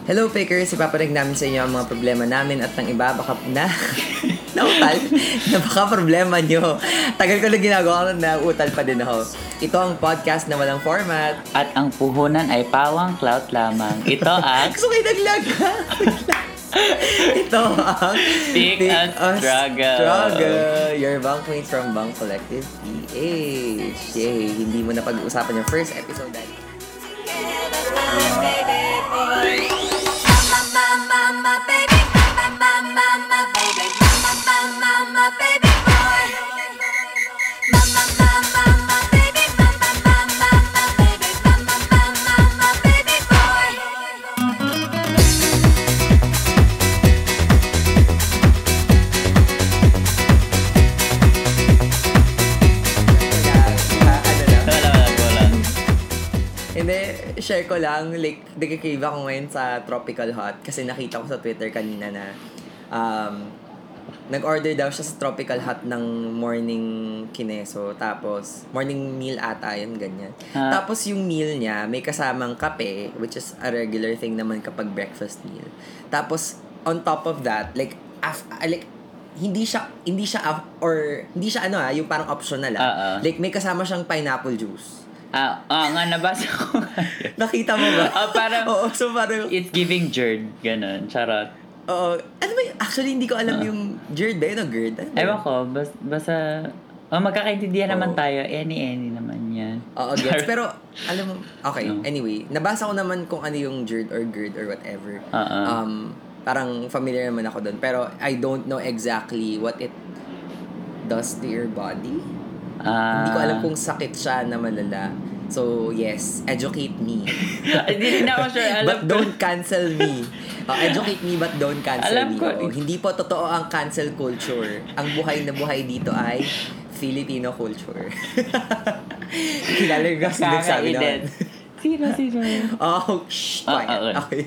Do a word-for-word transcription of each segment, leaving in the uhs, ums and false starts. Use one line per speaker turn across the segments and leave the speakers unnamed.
Hello, Pickers! Ipaparig namin sa inyo ang mga problema namin at ng iba baka na... nautal? na baka problema nyo. Tagal ko na ginagawa ko na utal pa din ako. Ito ang podcast na walang format.
At ang puhunan ay pawang clout lamang. Ito ang...
Gusto kayo naglag ha? Ito ang...
Pick and Struggle.
Struggle. Your bunkmates from Bunk Collective P H. Yay! Hindi mo na pag-uusapan yung first episode dahil... Mama, baby, mama, mama, baby, mama, mama, baby boy. Mama, mama, baby, mama, mama, baby, mama, mama, baby boy. Hindi, share ko lang, like, nagkikrave ako ngayon sa Tropical Hot kasi nakita ko sa Twitter kanina na um, nag-order daw siya sa Tropical Hot ng morning kineso, tapos morning meal ata yun, ganyan. Huh? Tapos yung meal niya, may kasamang kape, which is a regular thing naman kapag breakfast meal. Tapos, on top of that, like, af- like hindi siya, hindi siya, af- or, hindi siya ano ah, yung parang optional ah.
Uh-uh.
Like, may kasama siyang pineapple juice.
Ah, ah nga, nabasa ko.
Nakita mo ba?
Ah, parang,
oo, so parang,
it's giving Jerd, ganun, charot.
Oo, ano ba yun? Actually, hindi ko alam uh, yung Jerd ba yun o Gerd? Ano
ewan ko, bas, basta, oh, magkakaintindihan oh. naman tayo, any-any naman yan.
Oo, gets. Pero, alam mo, okay, no. Anyway, nabasa ko naman kung ano yung Jerd or Gerd or whatever.
Uh-uh.
Um, parang familiar naman ako doon, pero I don't know exactly what it does to your body. Uh, Hindi ko alam kung sakit siya na malala. So, yes, educate me.
Hindi rin ako sure. Alam
but don't cancel me. Uh, educate me but don't cancel
alam
me.
Ko,
oh, hindi po totoo ang cancel culture. Ang buhay na buhay dito ay Filipino culture. Kilala yung kasi nagsabi naman.
Sino, sino?
Oh, shh.
Oh, okay.
Okay.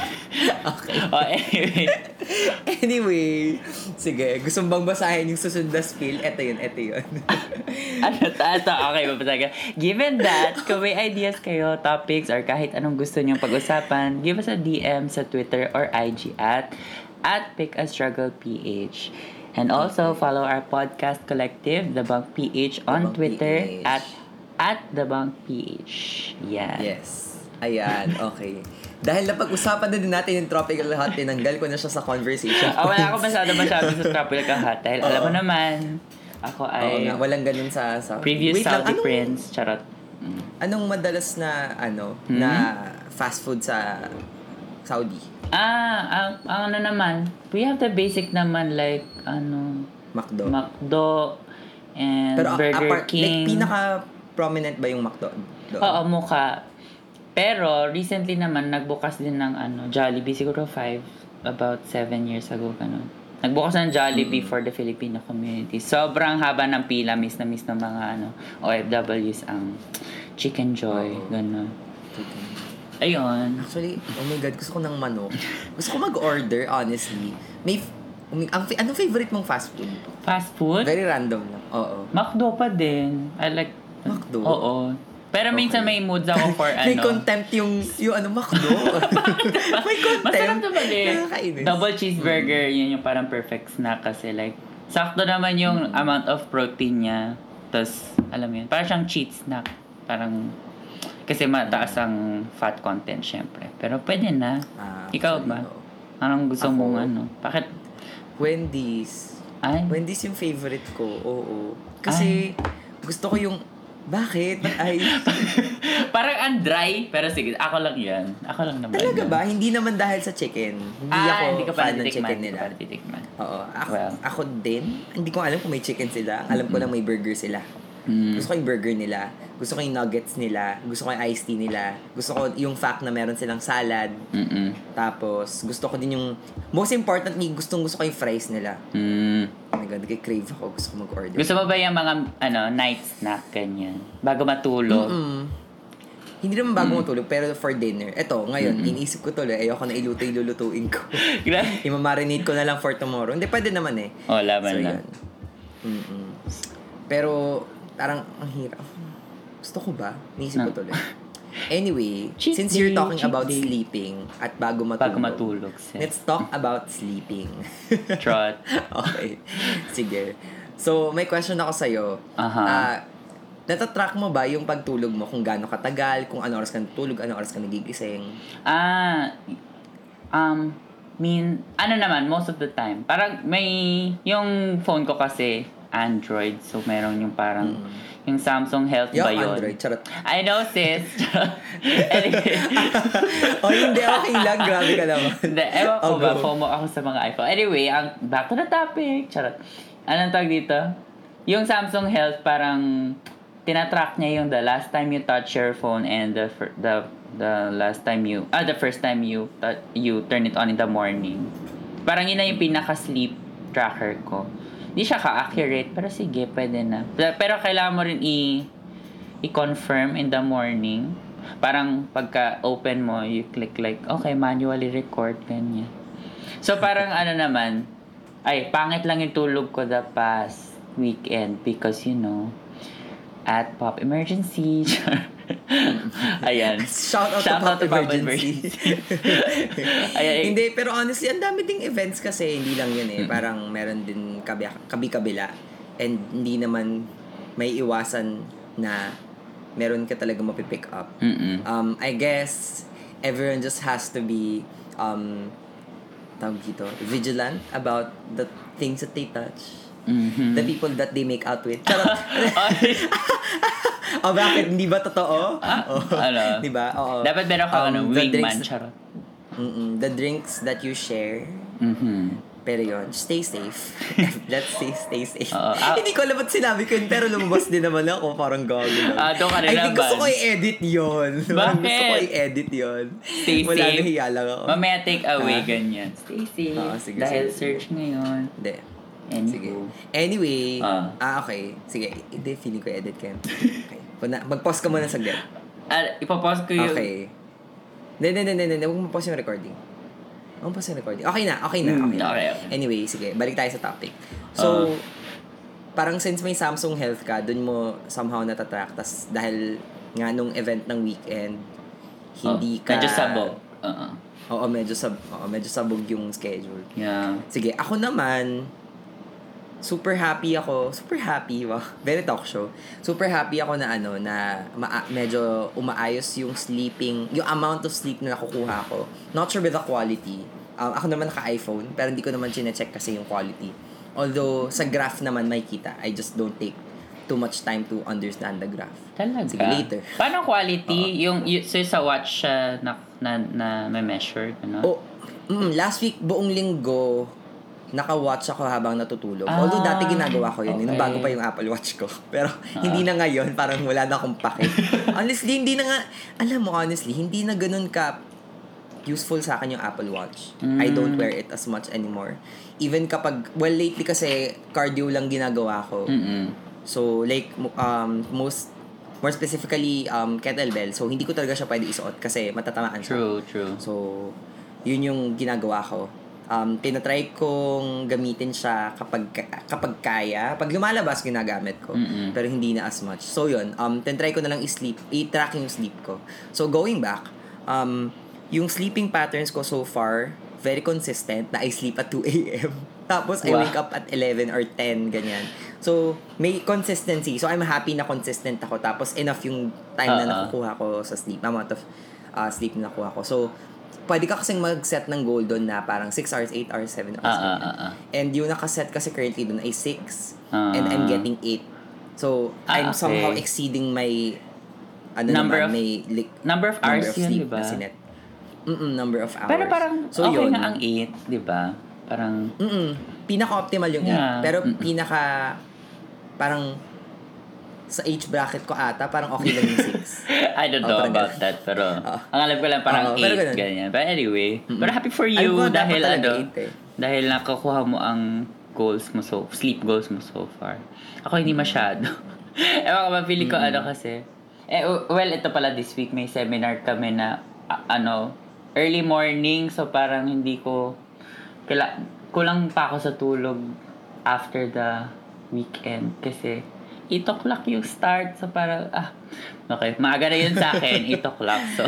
Okay.
Oh, anyway.
Anyway. Sige, gusto bang basahin yung susunod na spill? Eto yun, eto yun.
ano ta? Ito, okay, mabasahin ka. Given that, kung may ideas kayo, topics, or kahit anong gusto nyong pag-usapan, give us a D M sa Twitter or I G at at Pick a Struggle P H. And also, follow our podcast collective, The Bunk P H, on
Bunk
Twitter
P H.
at at The Bunk P H. Yan.
Yes. Ayan, okay. Dahil napag-usapan na din natin yung Tropical Hot, tinanggal ko na siya sa conversation.
Oh, wala ako masyado masyado sa Tropical Hot. Dahil uh, alam mo naman, ako ay...
Oo nga, walang ganun sa... sa
previous
Wait
Saudi
lang, anong,
Prince. Charot.
Mm. Anong madalas na, ano, hmm? na fast food sa Saudi?
Ah, ang, ang ano naman, we have the basic naman like, ano...
McDo.
McDo and
Pero,
Burger
apart,
King.
Like, pinaka-prominent ba yung McDo? Doon?
Oo, mukha. Pero, recently naman, nagbukas din ng ano, Jollibee, siguro five, about seven years ago, ganun. Nagbukas ng Jollibee mm-hmm. for the Filipino community. Sobrang haba ng pila, miss na miss ng mga ano, O F Ws ang Chicken Joy, oh. Ganun.
Chicken.
Ayun.
Actually, oh my God, gusto ko ng manok. Gusto ko mag-order, honestly. May, um, ang, anong favorite mong fast food?
Fast food?
Very random lang. Oo.
McDo pa din. I like...
McDo?
Oo. Pero okay. Minsan may moods ako for ano.
May contempt yung, yung ano, McDo. May contempt.
Masarap naman eh.
Nakakainis.
Double cheeseburger, mm. Yun yung parang perfect snack kasi like, sakto naman yung mm. amount of protein niya. Tapos, alam mo yun, parang siyang cheat snack. Parang, kasi mataas ang fat content syempre. Pero pwede na. Ah, ikaw ba? No. Anong gusto ako, mong ano? Bakit?
Wendy's.
Ay?
Wendy's yung favorite ko. Oo. Kasi, ay. Gusto ko yung bakit? Ay.
Parang ang dry, pero sige, ako lang yan. Ako lang naman.
Talaga
yan.
ba? Hindi naman dahil sa chicken. Hindi
ah,
ako
hindi ka
fan ng chicken
hindi
nila.
Hindi ka
Oo. Ako,
well.
ako din. Hindi ko alam kung may chicken sila. Alam ko lang may burger sila. Mm. Gusto ko yung burger nila. Gusto ko yung nuggets nila. Gusto ko yung iced tea nila. Gusto ko yung fact na meron silang salad.
Mm-mm.
Tapos, gusto ko din yung... Most importantly, gustong gusto ko yung fries nila.
Mm.
Oh my God, nag-crave ako. Gusto ko mag-order.
Gusto mo ba yung mga ano night snack, ganyan? Bago matulog?
Mm-mm. Hindi naman bago mm. matulog, pero for dinner. Eto, ngayon, mm-mm. iniisip ko tuloy, ayoko na iluto yung lulutuin ko. Imamarinate ko na lang for tomorrow. Hindi, pwede naman eh.
Oh, laban
so,
lang.
Pero, parang, ang hirap. Gusto ko ba? Iniisip
no.
ko tuloy. Anyway,
Cheat
since you're
day,
talking
cheat
about
day.
sleeping at bago matulog,
Bago matulog, sis.
let's talk about sleeping.
Trot.
Okay. Sige. So, may question ako sa'yo.
Aha.
Ah, natatrack mo ba yung pagtulog mo kung gaano katagal, kung ano oras ka natutulog, ano oras ka nagigising?
Ah, um, mean, ano naman, most of the time. Parang may, yung phone ko kasi, Android. So, meron yung parang,
Mm.
yung Samsung Health
Yung
ba yun?
Android, charot.
I know, sis. Anyway.
Oh, hindi, okay lang. Grabe ka naman.
Hindi, ewan ko
Oh,
ba,
go.
FOMO ako sa mga iPhone. Anyway, ang, back to the topic. Charot. Anong tawag dito? Yung Samsung Health, parang, tinatrack niya yung the last time you touch your phone and the fir- the the last time you ah the first time you tou- you turn it on in the morning. Parang yun na yung pinaka sleep tracker ko. Hindi siya ka-accurate pero sige, pwede na. Pero kailangan mo rin i i-confirm in the morning. Parang pagka open mo, you click like okay, manually record ganyan. So parang ano naman, ay pangit lang yung tulog ko the past weekend because you know at Pop Emergency. Ayan.
Shout out
Shout
to
out
Pop
to Pop
Emergency.
Ayan.
Hindi, pero honestly, ang dami ding events kasi, hindi lang yun eh. Parang meron din kabi- kabi-kabila. And hindi naman may iwasan na meron ka talaga mapipick up.
Mm-mm.
Um, I guess, everyone just has to be, um, tawag dito, vigilant about the things that they touch.
Mhm.
The people that they make out with. Charot. Oh, bakit? Hindi ba totoo?
Ah,
Oh.
ano?
Di ba? Oo.
Dapat meron ka
Um,
ano,
the
wingman,
drinks-
charot.
Mm-mm. The drinks that you share.
Mhm.
Pero yun, stay safe. Let's say stay safe.
Oo. Ah.
Hindi ko alam ba't sinabi ko yun, pero lumabas din naman ako. Parang gago lang.
Ah, doon ka rin
I think gusto
naman.
ko i-edit yun. Parang gusto ko
Bakit?
i-edit yun.
Stay
Wala,
safe.
nahiya lang ako.
Mamaya take away
Ah.
ganyan. Stay safe.
Oo, sige,
Dahil
sige.
search ngayon.
Hindi.
Anywho.
Sige. Anyway,
Ah.
ah, okay. Sige, hindi, feeling ko edit ka yun. Okay. Puna, mag-pause ka muna saglit.
Ah, ipopost ko yung...
Okay. Hindi, hindi, hindi, hindi. Huwag mo pause yung recording. Huwag mo pause yung recording. Okay na, okay na,
Hmm,
okay na.
okay, okay.
Anyway, sige, balik tayo sa topic. So,
Ah.
parang since may Samsung Health ka, dun mo somehow natatrack. Tas dahil nga nung event ng weekend, hindi
Oh,
ka...
Medyo sabog. Oo.
Oo, medyo, sab oo, medyo sabog yung schedule.
Yeah.
Sige, ako naman, super happy ako. Super happy, wow. Very talk show. Super happy ako na ano, na ma- medyo umaayos yung sleeping, yung amount of sleep na nakukuha ko. Not sure with the quality. Um, ako naman naka-iPhone, pero hindi ko naman chinecheck kasi yung quality. Although, sa graph naman may kita. I just don't take too much time to understand the graph.
Talaga?
Sige, later.
Paano quality? Yung, y- so sa watch siya na, na, na may measure, ano?
Oh, mm, last week, buong linggo, naka-watch ako habang natutulog.
Ah,
Although dati ginagawa ko yun,
okay.
nung bago pa yung Apple Watch ko. Pero hindi na ngayon, parang wala na akong pake. Honestly, hindi na nga, alam mo honestly, hindi na ganun ka useful sa akin yung Apple Watch.
Mm.
I don't wear it as much anymore. Even kapag, well, lately kasi cardio lang ginagawa ko.
Mm-mm.
So, like, um, most, more specifically, um, kettlebell. So, hindi ko talaga siya pwede isuot kasi matatamaan siya.
True, true.
So, yun yung ginagawa ko. Um, tinatry kong gamitin siya kapag kapag kaya. Pag lumalabas, ginagamit ko.
Mm-mm.
Pero hindi na as much. So, yun. Um, tinatry ko na lang i-sleep, i-track yung sleep ko. So, going back, um, yung sleeping patterns ko so far, very consistent na I sleep at two a.m. Tapos, I
Wow.
wake up at eleven or ten, ganyan. So, may consistency. So, I'm happy na consistent ako. Tapos, enough yung time na
Uh-uh.
nakukuha ko sa sleep. Amount of uh, sleep na nakuha ko. So, pwede ka kasing mag-set ng goal doon na parang six hours, eight hours, seven hours.
Ah, ah,
ganyan.
ah, ah.
And yung nakaset kasi currently doon ay six.
Ah.
And I'm getting eight. So,
Ah,
I'm
okay.
somehow exceeding my ano
Number
naman,
of-
may li-
Number of
number
hours
of
yun,
sleep
di ba?
na sinet. Mm-mm, number of hours.
Pero parang
so,
okay
yun,
nga ang eight, di ba? Parang,
Mm-mm, pinaka-optimal yung
Yeah.
eight. Pero
Mm-mm.
pinaka, parang, sa age bracket ko ata, parang okay lang yung six.
I don't
Oh,
know
parang
about
ganun.
that, pero
Oo.
ang alam ko lang parang
Oo, pero
eight,
ganun.
ganyan. But anyway,
Mm-mm.
pero happy for
Alam
you
ko, dapat
dahil
talaga
ano,
eight eh.
dahil nakakuha mo ang goals mo so, sleep goals mo so far. Ako hindi masyado. Ewan ko ba, feeling ko ano kasi, eh, well, ito pala this week, may seminar kami na, a- ano, early morning, so parang hindi ko, kila, kulang pa ako sa tulog after the weekend kasi eight o'clock yung start. So, parang, ah, okay. Maaga na yun sa akin, eight o'clock. So,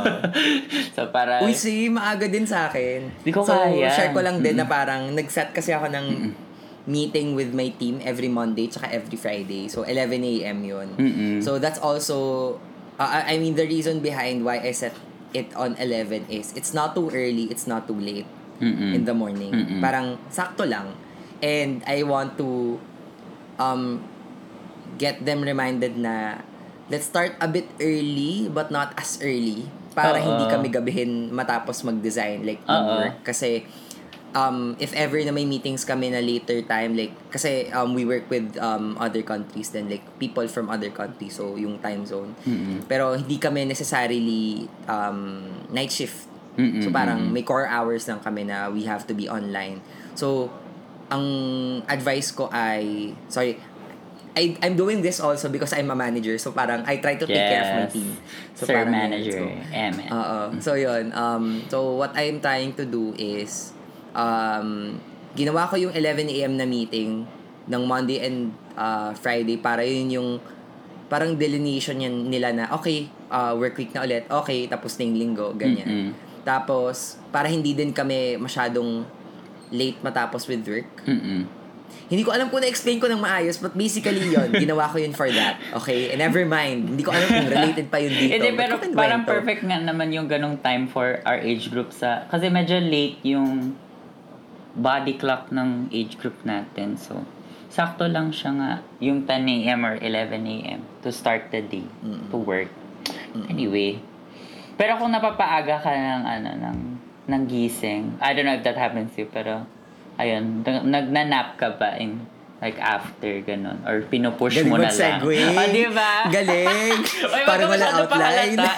so para
Uy, see, maaga din sa akin.
Di ko
so,
kaya.
share ko lang din
Mm-mm.
na parang nag-set kasi ako ng Mm-mm. meeting with my team every Monday tsaka every Friday. So, eleven a.m. yun.
Mm-mm.
So, that's also, uh, I mean, the reason behind why I set it on eleven is it's not too early, it's not too late
Mm-mm.
in the morning.
Mm-mm.
Parang sakto lang. And I want to um get them reminded na let's start a bit early but not as early para
Oo.
hindi kami gabihin matapos mag-design like
Oo.
mag-work. Kasi um if ever na may meetings kami na later time like kasi um we work with um other countries then like people from other countries so yung time zone.
Mm-mm.
Pero hindi kami necessarily um night shift.
Mm-mm.
So parang
Mm-mm.
may core hours lang kami na we have to be online. So ang advice ko ay sorry I I'm doing this also because I'm a manager so parang I try to take
Yes.
care of my team. So
Sir
parang
Manager.
So,
M.
Oo. So yun um so what I'm trying to do is um ginawa ko yung eleven a.m. na meeting ng Monday and uh, Friday para yun yung parang delineation yan nila na okay uh, work week na ulit okay tapos na yung linggo ganyan.
Mm-mm.
Tapos para hindi din kami masyadong late matapos with work.
Mm-mm.
Hindi ko alam kung na-explain ko ng maayos but basically yon ginawa ko yun for that. Okay? And never mind. Hindi ko alam kung related pa yun dito.
Hindi, pero
Ba't ko
parang
kinuwento?
perfect nga naman yung ganong time for our age group sa... Kasi medyo late yung body clock ng age group natin. So, sakto lang siya nga yung ten a.m. or eleven a.m. to start the day,
Mm-mm.
to work.
Mm-mm.
Anyway. Pero kung napapaaga ka ng, ano, ng, ng gising, I don't know if that happens to you, pero ayun, nagnanap ka ba in like after ganun or pinupush
Galing
mo na lang.
mag-segue.
Oh, di ba?
Galing.
Oy, wag
Parang
ka
wala
masyado
outline.
pahalata.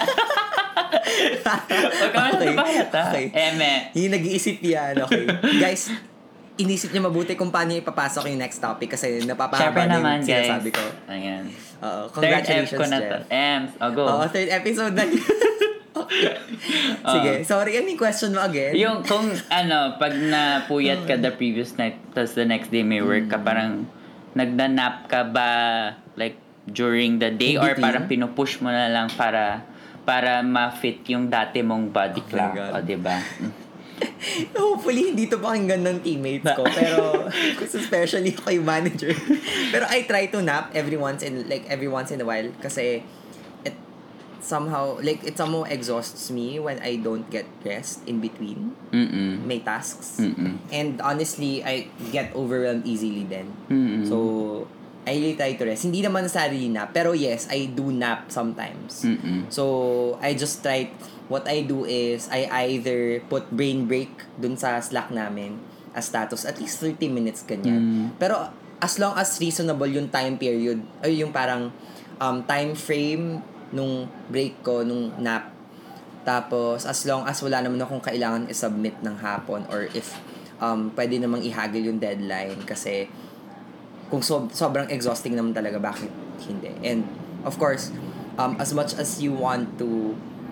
Wag ka masyado pahalata.
Okay.
Eme.
Yung nag-iisip yan. Okay. Guys, inisip niyo mabuti kung paano ipapasok yung next topic kasi napapahaba
Siyempre
na
naman,
yung
guys.
sinasabi ko.
Ayan.
Oo.
Third F
Congratulations,
ko na to.
Jeff.
Ems, oh, go.
Oo, third episode na. Okay. Sige. Sorry, ano yung question mo again?
Yung kung ano, pag napuyat ka the previous night, tapos the next day may work ka, parang nagna-nap ka ba like during the day
In
or
between?
parang pinupush mo na lang para para ma-fit yung dati mong body
Oh my
clock,
God.
o diba?
Hopefully, hindi to pakinggan ng teammates ko. Pero, kasi especially ako yung manager. Pero I try to nap every once in, like, every once in a while. Kasi, it somehow, like, it somehow exhausts me when I don't get rest in between
Mm-mm.
my tasks.
Mm-mm.
And honestly, I get overwhelmed easily then.
Mm-mm.
So, I really try to rest. Hindi naman sarili nap. Pero yes, I do nap sometimes.
Mm-mm.
So, I just try, what I do is, I either put brain break dun sa Slack namin as status, at least thirty minutes, ganyan.
Mm.
Pero, as long as reasonable yung time period, ay yung parang um, time frame nung break ko, nung nap. Tapos, as long as wala naman akong kailangan i-submit ng hapon or if um, pwede namang ihagil yung deadline kasi kung so, sobrang exhausting naman talaga, bakit hindi? And, of course, um, as much as you want to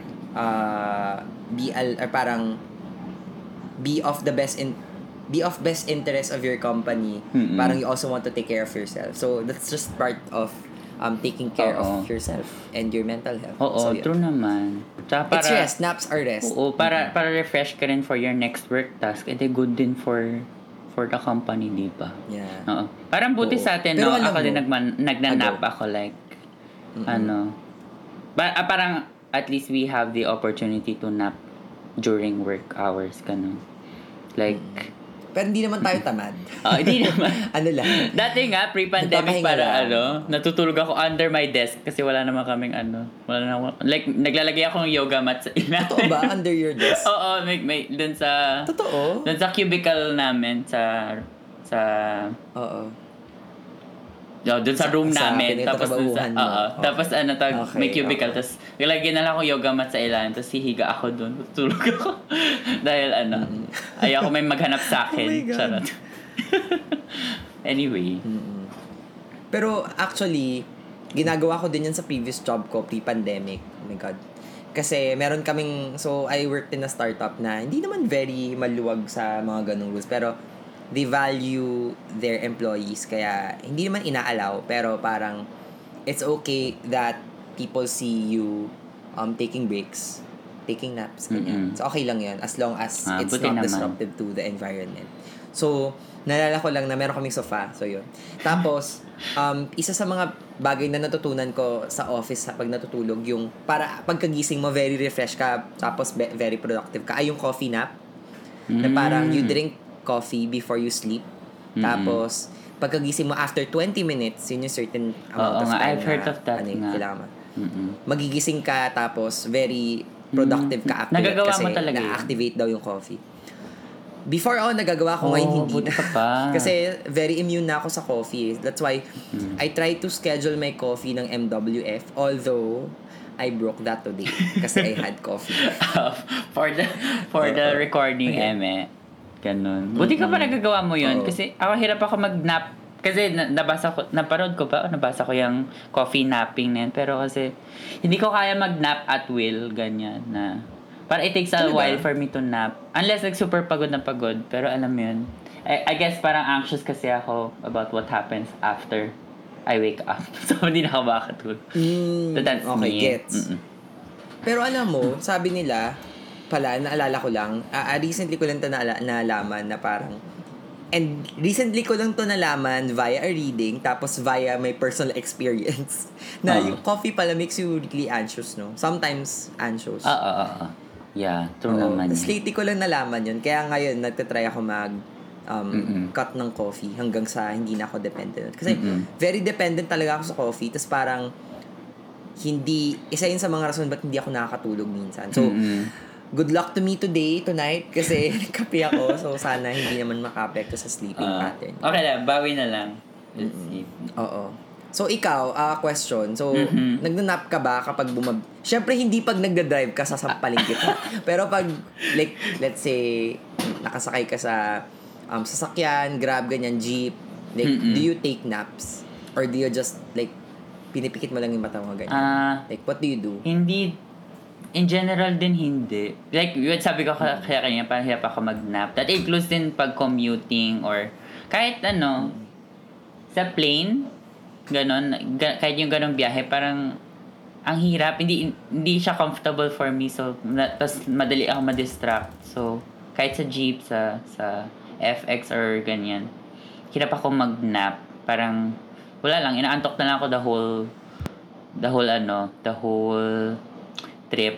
uh, be, al- or parang, be of the best in, be of best interest of your company,
Mm-mm.
parang you also want to take care of yourself. So, that's just part of um, taking care
Oo.
of yourself and your mental health.
Oo,
so, yun.
true naman. Tsaka para,
It's rest. Naps are rest.
Oo, para, para refresh ka rin for your next work task. Ito good din for for the company, di ba?
Yeah.
Oo. Parang buti
Oo.
sa atin,
Pero
no?
alam
Ako
mo,
din nagman, nagnanap
Ago.
ako, like,
Mm-mm.
ano, ba, ah, parang at least we have the opportunity to nap during work hours, ganun. Like,
Pero hindi naman tayo tamad.
oh, hindi naman.
Ano lang.
Dati nga, pre-pandemic,
Nagpapahinga
para
lang.
ano, natutulog ako under my desk kasi wala naman kaming ano, wala naman, like, naglalagay ako ng yoga mat sa ilalim.
Totoo ba? Under your desk?
Oo, may, may, dun sa,
Totoo?
dun sa cubicle namin, sa, sa,
Oo.
oh, dun sa room
Sa
namin. Tapos dun sa,
pinagtatrabahuhan mo.
oo.
Okay.
Tapos ano, tag,
Okay,
may cubicle.
okay.
Tapos, nilagyan na lang ako yoga mat sa ilalim. Tapos, hihiga ako dun. Tulog ako. Dahil ano, ayoko may maghanap sa akin.
Oh my God.
Charot. Anyway.
Mm-mm. Pero actually, ginagawa ko din yan sa previous job ko, pre-pandemic. Oh my God. Kasi meron kaming, so I worked in a startup na hindi naman very maluwag sa mga ganong rules. Pero they value their employees, kaya hindi naman inaalaw, pero parang it's okay that people see you um taking breaks, taking naps, ganyan.
Mm-mm.
So, okay lang yun as long as
Ah,
it's
buti
not
naman.
disruptive to the environment. So, naalala ko lang na meron kaming sofa. So, yun. Tapos, um, isa sa mga bagay na natutunan ko sa office pag natutulog, yung para pagkagising mo, very refresh ka, tapos be- very productive ka, ay yung coffee nap. Na parang you drink coffee before you sleep.
Mm-mm.
Tapos, pagkagising mo after twenty minutes, yun yung certain
Oo
amount of
nga,
time
I've
na,
heard of that
ano, yung
nga.
kailangan mo.
Mm-mm.
Magigising ka, tapos very productive ka after
Nagagawa
kasi
mo talaga yun?
na-activate daw yung coffee. Before ako, nagagawa ko, ngayon
Oh,
hindi
buti
na.
ka pa.
Kasi very immune na ako sa coffee. That's why
Mm.
I try to schedule my coffee ng M W F, although I broke that today kasi I had coffee.
for the for the
Oo.
recording,
Okay.
eme. Ganun. Buti ka pa nagagawa mo yun.
Oo.
Kasi ako hirap ako mag-nap. Kasi na, nabasa ko, naparod ko ba? O nabasa ko yung coffee napping na yun. Pero kasi, hindi ko kaya mag-nap at will. Ganyan na. Para it takes a
Talaga?
while for me to nap. Unless like super pagod na pagod. Pero alam mo yun. I, I guess parang anxious kasi ako about what happens after I wake up. So, hindi na ako makakatulog.
Mm,
So, that's
okay,
me.
gets.
Mm-mm.
Pero alam mo, sabi nila, pala, naalala ko lang, uh, recently ko lang ito naala- nalaman na parang, and recently ko lang to nalaman via a reading, tapos via my personal experience, na
Uh.
yung coffee pala makes you really anxious, no? Sometimes anxious.
Oo, oo, oo. Yeah, true
Oo.
naman
Tapos
yun.
lately ko lang nalaman yun. Kaya ngayon, nagtatry ako mag um,
Mm-mm.
cut ng coffee hanggang sa hindi na ako dependent. Kasi
Mm-mm.
very dependent talaga ako sa coffee. Tapos parang hindi, isa yun sa mga rason ba't hindi ako nakakatulog minsan. So,
Mm-mm.
good luck to me today, tonight, kasi nagkape ako. So, sana hindi naman maka-apekto sa sleeping
Ah,
pattern.
okay lang, bawi na lang. Let's see.
Oo. So, ikaw, ah question. So,
Mhm.
nagna-nap ka ba kapag bumab... Siyempre, hindi pag nagda-drive ka, sasampalin kita. Pero pag, like, let's say, nakasakay ka sa um, sasakyan, grab, ganyan, jeep, like,
Mm-mm.
do you take naps? Or do you just, like, pinipikit mo lang yung mata mo, ganyan?
Ah,
Like, what do you do?
hindi, in general din hindi. Like, yun sabi ko ka- kaya kanina, parang hirap ako mag-nap. That includes din pag commuting or kahit ano, sa plane, ganon, ga- kahit yung ganong biyahe, parang ang hirap, hindi hindi siya comfortable for me, so na, tas madali ako ma-distract. So, kahit sa jeep, sa sa F X or ganyan, hirap ako mag-nap. Parang, wala lang, inaantok na lang ako the whole, the whole ano, the whole trip.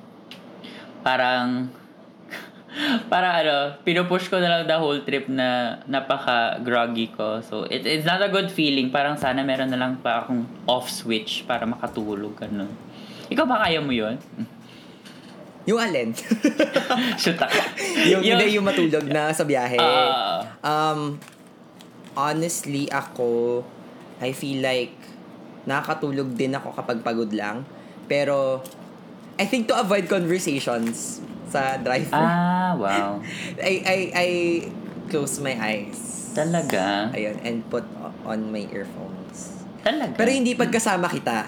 Parang, parang ano, pinupush ko na lang the whole trip na napaka-groggy ko. So, it, it's not a good feeling. Parang sana meron na lang pa akong off switch para makatulog. Ganun. Ikaw ba kaya mo yun?
Yung alin?
Shoot ako.
yung, hindi yung matulog na sa biyahe.
Ah.
um, honestly, ako, I feel like, nakakatulog din ako kapag pagod lang. Pero, I think to avoid conversations sa driver,
Ah, wow.
I, I, I close my eyes.
Talaga?
Ayun, and put on my earphones.
Talaga?
Pero hindi pagkasama kita.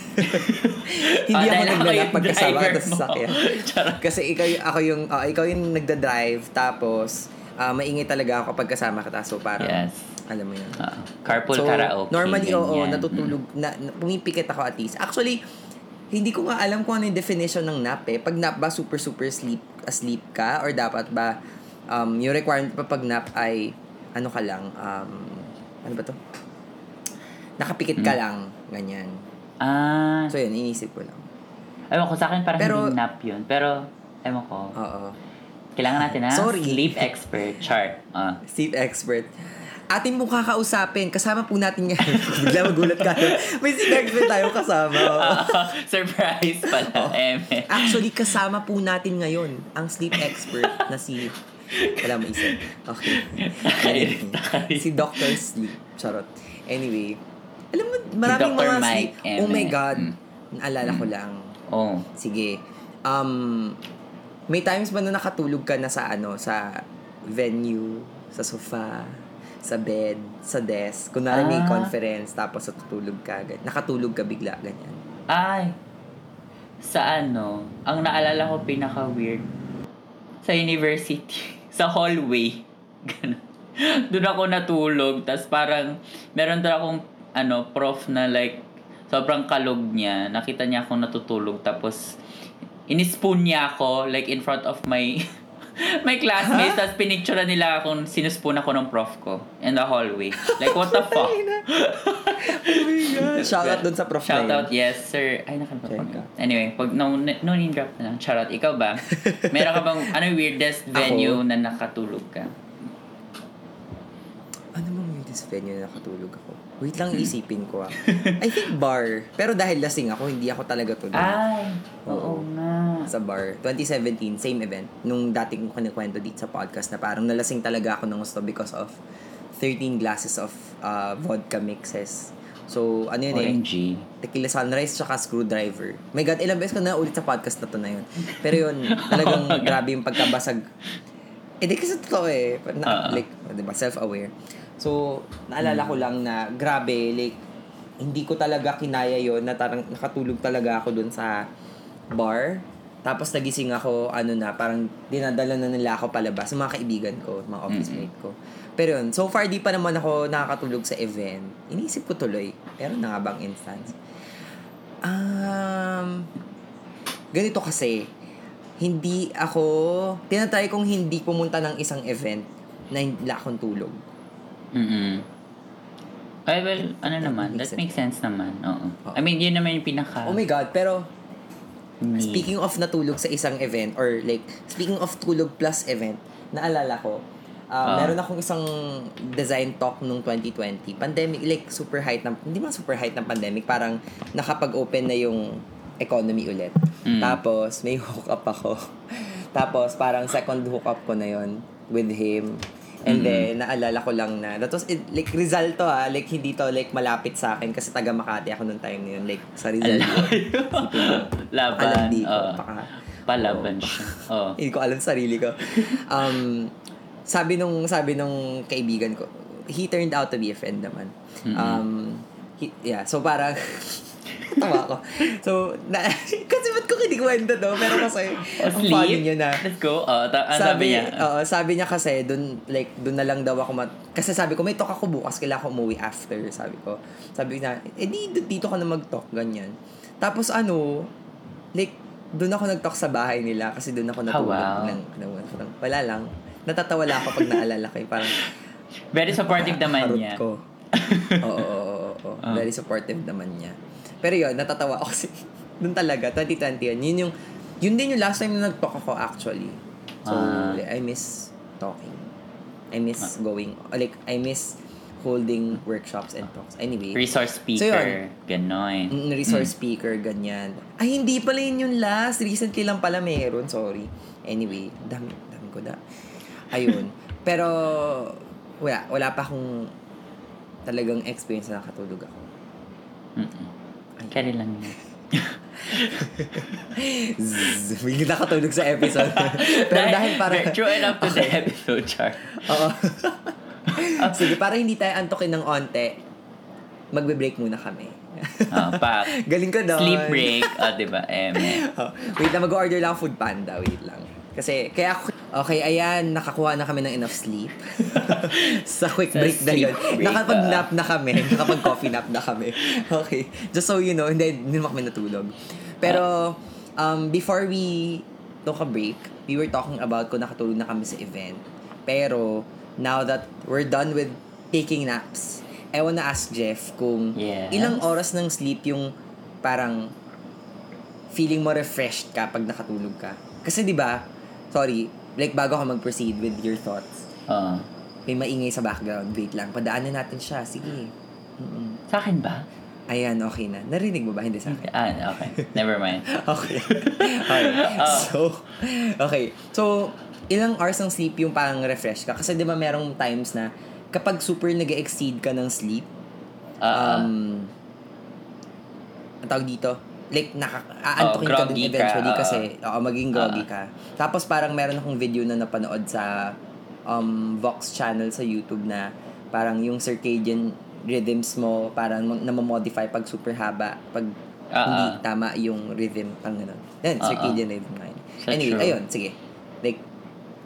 Hindi
Ah,
ako
dahil ako
naglalak
yung
pagkasama
driver
kita sa
mo.
sasakyan.
Charot.
Kasi ikaw, y- ako yung, ah, ikaw yung nagda-drive, tapos, ah, maingay talaga ako pag kasama kita. So, parang,
Yes.
alam mo yun.
Ah, carpool
So,
karaoke.
normally, oo,
ganyan.
natutulog, na, na, pumipikit ako at least. Actually, hindi ko nga alam kung ano yung definition ng nap eh. Pag nap ba, super, super sleep, asleep ka? Or dapat ba, um, yung requirement pa pag nap ay, ano ka lang, um, ano ba to? Nakapikit ka
Hmm.
lang, ganyan.
Ah,
So, yun, inisip ko lang.
ewan ko, sa akin parang
Pero-
hindi nap yun. Pero, ewan ko.
Oo.
Kailangan natin na
Sorry.
sleep expert chart. Ah.
Sleep expert. Atin mo kakausapin. Kasama po natin ngayon. Bigla magulat ka. May sleep expert tayo kasama. Oo.
Surprise pala, eme.
Actually, kasama po natin ngayon ang sleep expert na si... Wala mo isip. Okay.
Takay, takay.
Si Doctor Sleep. Charot. Anyway. Alam mo, maraming
Doctor
mga
Mike
sleep...
M.
Oh my God.
Mm.
Naalala ko lang.
Oh.
Sige. Um, may times ba na nakatulog ka na sa ano, sa venue, sa sofa, sa bed, sa desk. Kunwari may
Ah.
conference, tapos natutulog ka. gan- Nakatulog ka bigla, ganyan.
Ay. Sa ano, ang naalala ko pinaka-weird. Sa university. Sa hallway. Ganun. doon ako natulog. Tapos parang, meron doon akong, ano, prof na like, sobrang kalog niya. Nakita niya akong natutulog. Tapos, inispoon niya ako, like, in front of my, my classmates. Tapos, pinicture nila akong sinuspoon ako ng prof ko in the hallway. Like, what the fuck?
Oh my God. Shoutout dun sa prof na yun.
Shoutout, yes, sir. Ay, nakalimutan ko.
Check.
Anyway, pag no, no name drop na lang. Shoutout. Ikaw ba? Meron ka bang, ano yung weirdest venue
Ako?
na nakatulog ka?
Ano bang weirdest venue na nakatulog ako? Wait lang, isipin ko ah. I think bar. Pero dahil lasing ako, hindi ako talaga tulog.
Ay,
Oo.
oo nga.
Sa bar. twenty seventeen, same event. Nung dating ko kinikwento dito sa podcast na parang nalasing talaga ako ng gusto because of thirteen glasses of uh, vodka mixes. So, ano yun
O M
eh?
G.
Tequila Sunrise tsaka Screwdriver. My God, ilang beses ko na ulit sa podcast na to na yun. Pero yun, talagang grabe yung pagkabasag. Eh, di kasi totoo eh. Na,
Uh-uh.
like, diba, self-aware. So, naalala ko lang na grabe, like, hindi ko talaga kinaya yon na tarang nakatulog talaga ako dun sa bar. Tapos nagising ako, ano na, parang dinadala na nila ako palabas sa mga kaibigan ko, mga office mate ko. Pero yun, so far di pa naman ako nakakatulog sa event. Iniisip ko tuloy. Pero na nga bang instance? Um, ganito kasi, hindi ako, tinatry kong hindi pumunta ng isang event na hindi akong tulog.
Mm-mm. Ay, well, ano naman,
makes
that makes sense naman. Oo.
Oo.
I mean, yun naman yung pinaka...
Oh my God, pero
need.
speaking of natulog sa isang event or like, speaking of tulog plus event, naalala ko, um,
Ah.
meron akong isang design talk nung twenty twenty. Pandemic, like super height ng, hindi man super height ng pandemic, parang nakapag-open na yung economy ulit.
Mm.
Tapos, may hook up ako. Tapos, parang second hook up ko na yon with him. And then, naalala ko lang na, that was, it, like, Rizal to ha, like, hindi to, like, malapit sa akin kasi taga Makati ako nung time na yun, like, sa Rizal.
Laban.
Alandi ko,
oo.
baka.
Palaban siya. Oo.
Hindi ko alam sarili ko. Um, sabi nung, sabi nung kaibigan ko, he turned out to be a friend naman. Um, he, yeah, so parang, tawa ako. So, na, kasi ba't ko kinikwento to? Pero kasi,
O,
ang funny
sleep?
niya na,
Let's go. Oh, ta- ano sabi
sabi,
niya?
oo, sabi niya kasi, dun, like, dun na lang daw ako mat... Kasi sabi ko, may talk ako bukas, kailangan ko umuwi after, sabi ko. Sabi na, eh, di, dito ka na mag-talk, ganyan. Tapos, ano, like, dun ako nag-talk sa bahay nila, kasi dun ako natulog.
wow.
ng, ng, ng, wala lang. Natatawa lang ako pag naalala ko, yung parang,
Very supportive naman
harot
niya.
ko. Oo, oo, oo, oo.
Ah.
Very supportive naman niya. Pero yun, natatawa ako kasi, dun talaga, twenty twenty yun. Yun yung, yun din yung last time na nag-talk ako actually. So,
Ah.
like, I miss talking. I miss going, like, I miss holding workshops and talks. Anyway.
Resource
So,
speaker.
yun.
Ganon.
Mm, resource speaker, ganyan. Ay, hindi pala yun yung last. Recently lang pala meron. Sorry. Anyway, dami, dami ko da. Ayun. Pero, wala. Wala pa akong talagang experience na nakatulog ako.
Mm-mm. Carry lang yun.
Zzz, bigla nakatulog sa episode. Pero dahil para...
True enough to the episode, Char.
Oo. Sige, para hindi tayo antokin ng onte, magbe-break muna kami.
Oh, pak.
Galing ka doon.
Sleep break. O, oh, diba? Eme.
Oh, wait lang, mag-order lang ako Food Panda. Wait lang. Kasi, kaya ako, okay, ayan, nakakuha na kami ng enough sleep. Sa quick
Sa
break na yun.
sleep break,
Nakapag-nap na kami. Nakapag-coffee nap na kami. Okay. Just so you know, hindi, hindi naman kami natulog. Pero, um, before we took a break, we were talking about kung nakatulog na kami sa event. Pero, now that we're done with taking naps, I wanna ask Jeff kung
Yes.
ilang oras ng sleep yung parang feeling mo refreshed ka pag nakatulog ka. Kasi 'di ba? Sorry, like bago ka mag-proceed with your thoughts.
Oo.
May maingay sa background. Wait lang, padaanan natin siya. Sige. Mm-mm.
Sa akin ba?
Ayan, okay na. Narinig mo ba? Hindi sa akin.
Ah, okay. Never mind.
Okay. Okay.
Oh.
So, okay. So, ilang hours ng sleep yung parang refresh ka? Kasi di ba merong times na kapag super nag-exceed ka ng sleep,
Ah,
um, ang tawag dito, like, naka-aantokin
Oh,
ka din
groggy ka,
eventually
oo.
kasi, oo, maging groggy
Ah.
ka. Tapos parang meron akong video na napanood sa um, Vox channel sa YouTube na parang yung circadian rhythms mo parang namamodify pag super haba, pag
Ah,
hindi
ah.
tama yung rhythm, pang gano'n. Yan,
Ah,
circadian rhythm na yun.
So
Anyway,
true.
ayun, sige. Like,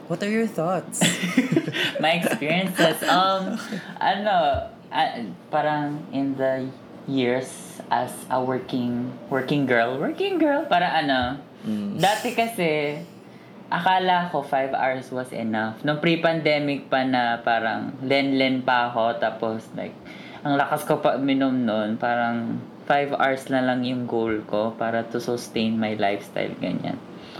What are your thoughts?
My experiences, um, ano, uh, parang in the years as a working, working girl, working girl, para ano,
Mm.
dati kasi, akala ko five hours was enough. Nung pre-pandemic pa na parang len-len pa ako, tapos like, ang lakas ko pa minom noon, parang five hours na lang yung goal ko para to sustain my lifestyle, ganyan.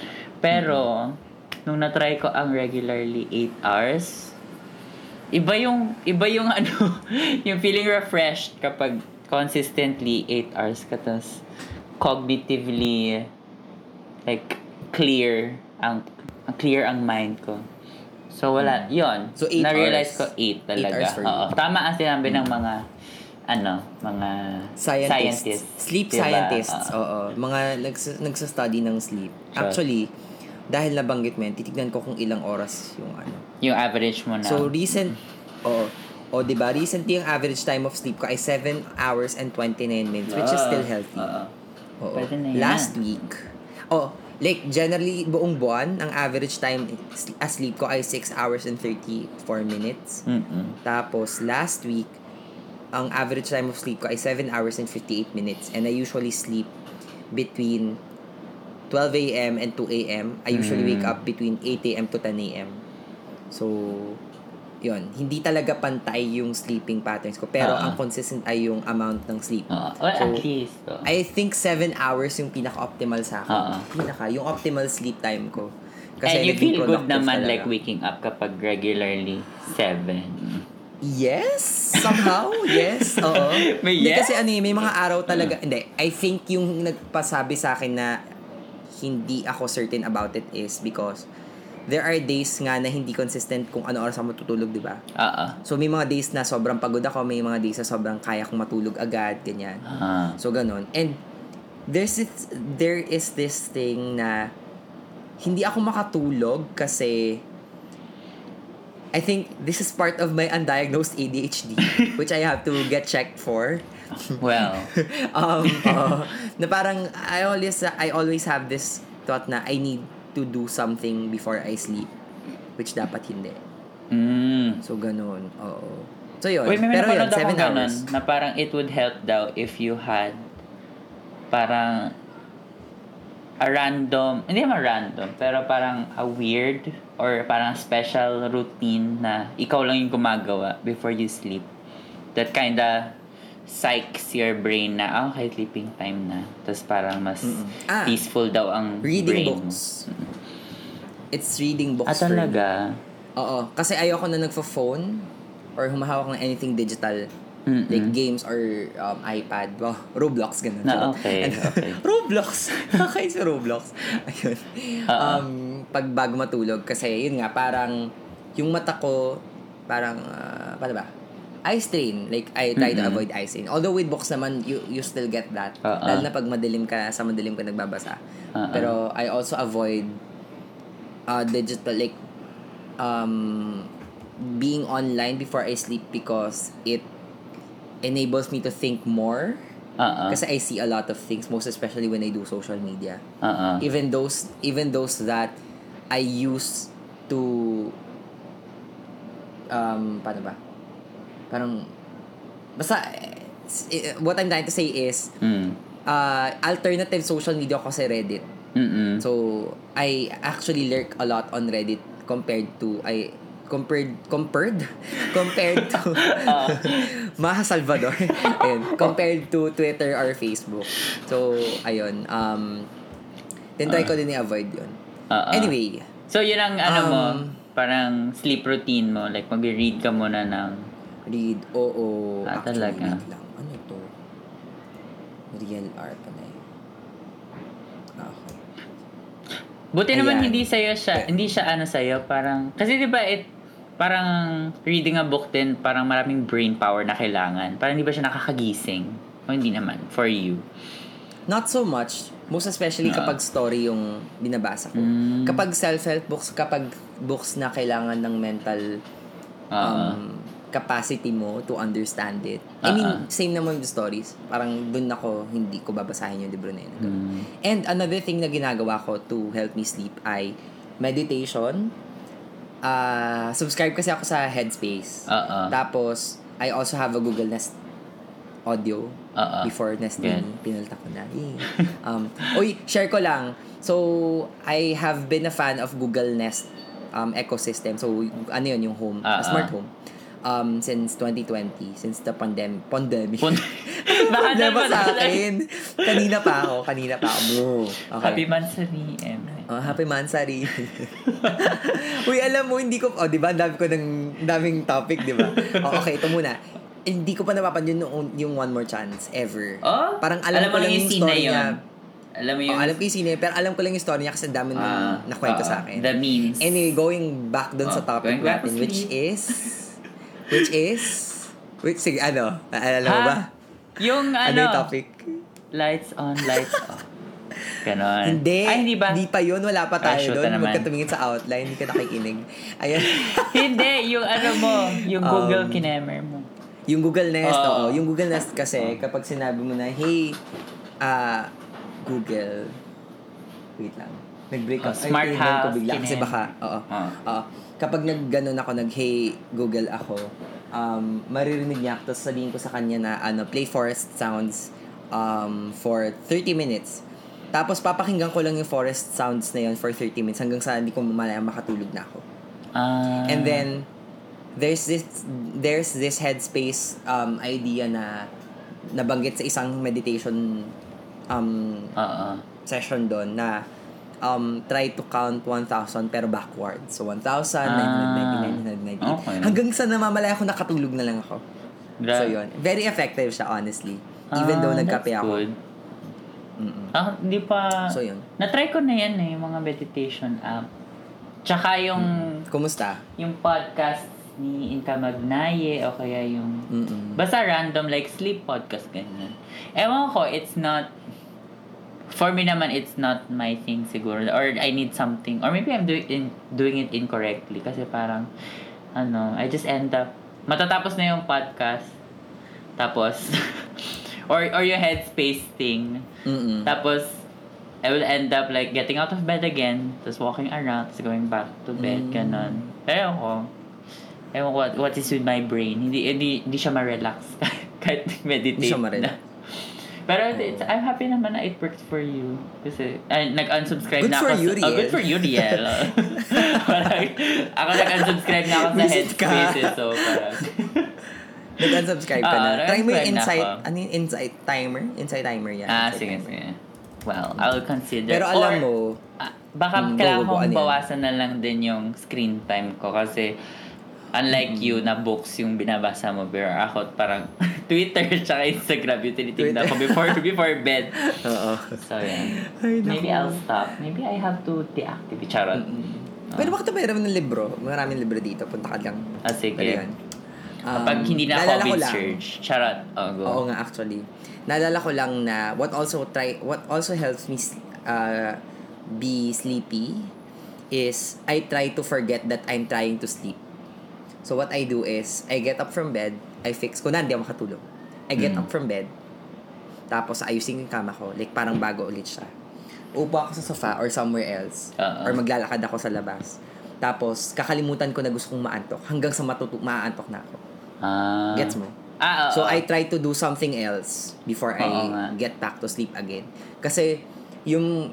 Pero, mm-hmm. nung na-try ko ang regularly eight hours, iba yung, iba yung ano, yung feeling refreshed kapag consistently eight hours ka, tas cognitively, like, clear ang, ang clear ang mind ko. So, wala, mm. yon
So, eight
na-realize
hours.
ko eight talaga.
eight hours for you.
Oo. Tama ang sinabi mm. ng mga, ano, mga
scientists.
scientists.
Sleep
diba?
scientists.
Uh,
Oo. Mga nags- nagsastudy ng sleep.
Sure.
Actually, dahil nabanggit mo yan, titignan ko kung ilang oras yung ano.
Yung average mo na.
So, recent, oo. O, diba? Recently, yung average time of sleep ko ay seven hours and twenty-nine minutes, which is still healthy.
Uh,
Oo.
Pwede na yan.
Last week, oh, like, generally, buong buwan, ang average time asleep ko ay six hours and thirty-four minutes.
Mm-mm.
Tapos, last week, ang average time of sleep ko ay seven hours and fifty-eight minutes. And I usually sleep between twelve a.m. and two a.m. I usually mm. wake up between eight a.m. to ten a.m. So, yun. Hindi talaga pantay yung sleeping patterns ko. Pero, uh-huh. ang consistent ay yung amount ng sleep.
Uh-huh. Well,
so,
at least. Oh.
I think seven hours yung pinaka-optimal sa akin.
Uh-huh.
Pinaka, yung optimal sleep time ko.
Kasi and you feel good naman talaga. Like waking up kapag regularly seven.
Yes, somehow, yes. Oo.
May
Hindi,
yes?
kasi ano, may mga araw talaga, hindi, I think yung nagpasabi sa akin na hindi ako certain about it is because there are days nga na hindi consistent kung ano oras ako matutulog, di ba?
Oo.
So, may mga days na sobrang pagod ako, may mga days na sobrang kaya kong matulog agad, ganyan.
Uh-huh.
So, ganun. And, there's this, there is this thing na hindi ako makatulog kasi I think this is part of my undiagnosed A D H D, which I have to get checked for.
Well.
um, uh, na parang, I always, I always have this thought na I need to do something before I sleep, which dapat hindi.
Mm.
So, ganun. Oo. So, yun.
Wait, may
pero yun,
napanood
seven
akong ganun,
hours.
na parang it would help daw if you had parang a random, hindi naman random, pero parang a weird or parang special routine na ikaw lang yung gumagawa before you sleep. That kinda psychs your brain na, ah, okay, sleeping time na. Tapos parang mas ah, peaceful daw ang
reading
brain.
books. It's reading books
ah, talaga?
Oo. Kasi ayoko na nagpo-phone or humahawak ng anything digital. Mm-mm. Like games or um, iPad. Well, Roblox, ganun.
Na, okay, okay.
Roblox! Nakakain sa Roblox. Ayun.
Uh-oh.
Um, pag bago matulog. Kasi yun nga, parang yung mata ko, parang, uh, paano ba? Eye strain. Like, I try mm-hmm. to avoid eye strain. Although with books naman, you you still get that.
Uh-uh.
Lalo na pag madilim ka, sa madilim ka nagbabasa. Uh-uh. Pero I also avoid uh, digital, like, um, being online before I sleep because it enables me to think more.
Uh-uh.
Kasi I see a lot of things, most especially when I do social media.
Uh-uh.
Even those, even those that I use to, um, paano ba? Parang, basta, what I'm trying to say is,
mm.
uh, alternative social media ko kasi Reddit.
Mm-mm.
So, I actually lurk a lot on Reddit compared to, I, compared compared compared to uh, Maha Salvador ayun, compared to Twitter or Facebook. So ayun, um then try uh, ko din i-avoid yun.
Uh-uh.
Anyway,
so yun ang ano
um,
mo, parang sleep routine mo, like mag-read ka muna ng
read, oo.
Ah,
actually,
talaga?
wait lang. Ano to? Real art pa na yun. Okay.
Buti naman
Ayan.
hindi sa'yo siya, hindi siya ano sa'yo, parang, kasi di ba it, parang reading a book din, parang maraming brain power na kailangan. Parang hindi ba siya nakakagising? O hindi naman, for you?
Not so much. Most especially uh, kapag story yung binabasa ko.
Mm.
Kapag self-help books, kapag books na kailangan ng mental
uh-uh.
um, capacity mo to understand it.
Uh-uh.
I mean, same naman with stories. Parang dun ako, hindi ko babasahin yung libro na yun.
Mm.
And another thing na ginagawa ko to help me sleep ay meditation, uh, subscribe kasi ako sa Headspace.
Oo.
Tapos, I also have a Google Nest Audio.
Oo.
Before Nest
Good.
Mini. Pinulta ko na. Eh. Um, uy, share ko lang. So, I have been a fan of Google Nest um, ecosystem. So, ano yun, yung home,
Uh-uh.
smart home. Um, since twenty twenty, since the pandem pandemic.
Pun- Baka
Problema
naman
sa
pala.
akin. Kanina pa ako, kanina pa ako, bro. Okay.
Happy Mansari. Em.
Oh, happy Mansari. Uy, alam mo, hindi ko, oh, di ba, dami ko ng, daming topic, di ba? Oh, okay, ito muna. Hindi ko pa napapansin yung, yung One More Chance, ever.
Oh?
Parang alam, ko
mo
lang yung
scene na
story
yun.
niya.
Alam mo yung...
Oh, alam ko yung sine, pero alam ko lang yung story niya kasi dami nang
Ah,
nakwento
oo.
sa akin.
The memes.
Anyway, going back dun sa
Oh,
topic
going back
natin,
to
which
sleep.
is, which is, which, sige, ano, naalala mo
Ha?
ba?
Yung ano,
Ano yung topic?
lights on, lights off. Ganon.
Hindi.
Ay, hindi ba?
Hindi pa yun. Wala pa
Ay,
tayo
shoot
doon.
na naman.
Huwag ka tumingin sa outline. Hindi ka nakikinig. Ayan.
Hindi, yung ano mo, yung
Um,
Google kinemer mo.
Yung Google Nest,
Oo.
oo. Yung Google Nest kasi, kapag sinabi mo na, hey, ah, Google, wait lang. Nag-break
Oh,
up.
smart
Ay, tinignan ko
house,
bigla. Kasi
kinem.
baka, oo.
Oo.
Oo. Kapag nag-ganon ako, nag-hey, Google ako, um, maririnig niya ako, tapos sabihin ko sa kanya na, ano, play forest sounds um, for thirty minutes. Tapos papakinggan ko lang yung forest sounds na yun for thirty minutes hanggang sa hindi ko mamalaya makatulog na ako.
Ah.
And then, there's this there's this headspace um, idea na nabanggit sa isang meditation um,
Oo.
session doon na um, try to count one thousand pero backwards. So, one thousand, nine hundred ninety-nine, nine hundred ninety.
Okay.
Hanggang sa namamalaya ako, nakatulog na lang ako.
Gra-
So, yun. Very effective siya, honestly. Even though
Ah,
nagkape
that's
ako.
good.
Mm-mm.
Ah, hindi pa...
So, yun.
Na-try ko na yan eh, yung mga meditation app. Tsaka yung...
Kumusta?
Yung podcast ni Inka Magnaye o kaya yung...
Mm-mm.
Basta random like sleep podcast ganyan. Ewan ko, it's not... For me naman, it's not my thing siguro. Or I need something. Or maybe I'm doing in, doing it incorrectly. Kasi parang, ano, I just end up... Matatapos na yung podcast. Tapos... or or yung headspace thing.
Mm-mm.
Tapos, I will end up like getting out of bed again, tapos walking around, tapos going back to bed,
Mm.
ganon. Pero ako, ewan ko what, what is with my brain. Hindi, hindi, hindi siya ma-relax kahit meditate
Hindi siya ma-relax.
na. Pero it's, I'm happy naman na it works for you. Kasi, ay, nag-unsubscribe
Good
na
for
ako.
you,
sa, oh, good
Riel.
for you, Riel. Parang, ako nag-unsubscribe na ako sa
Visit ka.
Headspace, so parang...
Nag-unsubscribe ka
Ah,
na. Try mo yung
nag-unsubscribe na
insight,
ako.
ano yung insight timer? Insight timer yan.
ah,
Insight
sige,
timer.
sige. Well, I'll consider.
Pero alam
Or,
mo,
Ah, baka
Mm,
kailangan
go, go, go,
kong
ano yan?
bawasan na lang din yung screen time ko kasi unlike you na books yung binabasa mo, pero ako parang Twitter tsaka Instagram yung tinitignan ko before before bed.
oo.
So, yeah.
Ay,
Maybe
naku.
I'll stop. Maybe I have to deactivate. Charot.
Pero bakit mayroon ng libro? Maraming libro dito. Punta ka lang.
Ah, sige.
Pwede yan. Um,
Kapag hindi na
naalala
COVID
ko lang-
surge. Charot. Oh, go.
Oo nga, actually. Naalala ko lang na what also try what also helps me uh, be sleepy is I try to forget that I'm trying to sleep. So what I do is I get up from bed, I fix ko na hindi ako makatulog. I get
Mm.
up from bed. Tapos ayusin yung kama ko, like parang bago ulit siya. Upo ako sa sofa or somewhere else.
Oo.
Or maglalakad ako sa labas. Tapos kakalimutan ko na gusto kong maantok hanggang sa matutu maaantok na ako.
Ah.
Gets mo?
Ah, oo.
So, I try to do something else before I
Oo nga.
get back to sleep again. Kasi, yung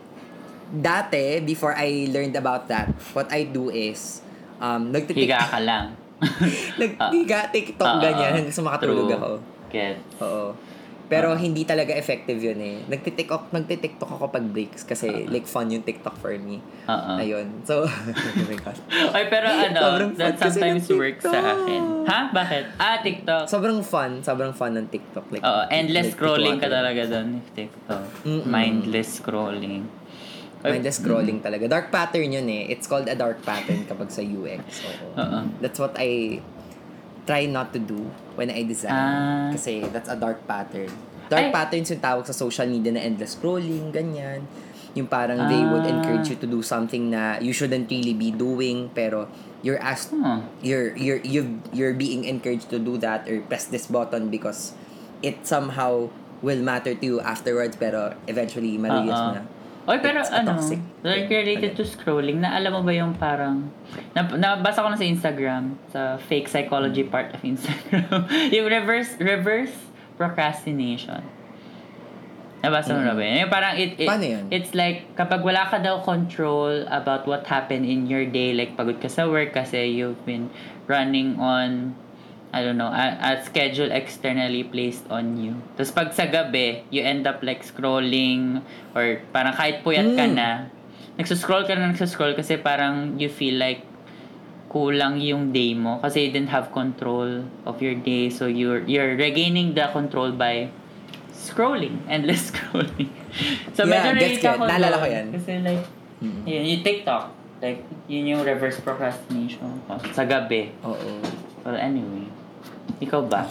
dati, before I learned about that, what I do is, um, nagtitik...
Higa ka lang.
Nagtiga, TikTok,
Ah,
ganyan,
ah,
hanggang sa makatulog
true.
ako.
Get.
Oo. Pero, hindi talaga effective yun eh. Nagtitiktok, nagtitiktok ako pag breaks kasi, like, fun yung TikTok for me.
Oo.
Ayun. So, oh my God.
Ay, pero ano,
Sobrang fun
that
kasi
sometimes
ng
works sa
TikTok.
akin. Ha? Bakit? Ah, TikTok.
Sobrang fun. Sobrang fun ng TikTok. Like,
Oo, endless
like,
scrolling ka
tutuwa
talaga doon with TikTok.
Mm-mm.
Mindless scrolling. Ay,
Mindless scrolling talaga. Dark pattern yun eh. It's called a dark pattern kapag sa U X. Oo.
Oo.
That's what I try not to do when I design.
Ah.
Kasi that's a dark pattern. Dark
Ay.
patterns yung tawag sa social media na endless scrolling, ganyan. Yung parang they would
Ah.
encourage you to do something na you shouldn't really be doing, pero you're asked,
Huh.
you're, you're, you you're being encouraged to do that or press this button because it somehow will matter to you afterwards, pero eventually, ma-realize mo
Oo.
na,
Oy, pero
It's a
ano,
toxic
like
thing.
related to scrolling, na alam mo ba yung parang, na, nabasa ko na sa Instagram, sa fake psychology part of Instagram, yung reverse, reverse procrastination. Nabasa mo na ba yun? Yung parang it, it,
Paano yun?
it's like, kapag wala ka daw control about what happened in your day, like pagod ka sa work kasi you've been running on, I don't know, a, a schedule externally placed on you. Tapos pag sa gabi, you end up like scrolling or parang kahit puyat ka
Mm.
na, nagsuscroll ka na nagsuscroll kasi parang you feel like kulang yung day mo kasi you didn't have control of your day, so you're you're regaining the control by scrolling, endless scrolling. So
Yeah,
medyo
gets
relate
ko.
ako
Naalala
doon.
ko yan.
Kasi like,
Mm.
yun, yung TikTok, like, yun yung reverse procrastination ko sa gabi.
Oo.
Well, anyway. Ikaw ba?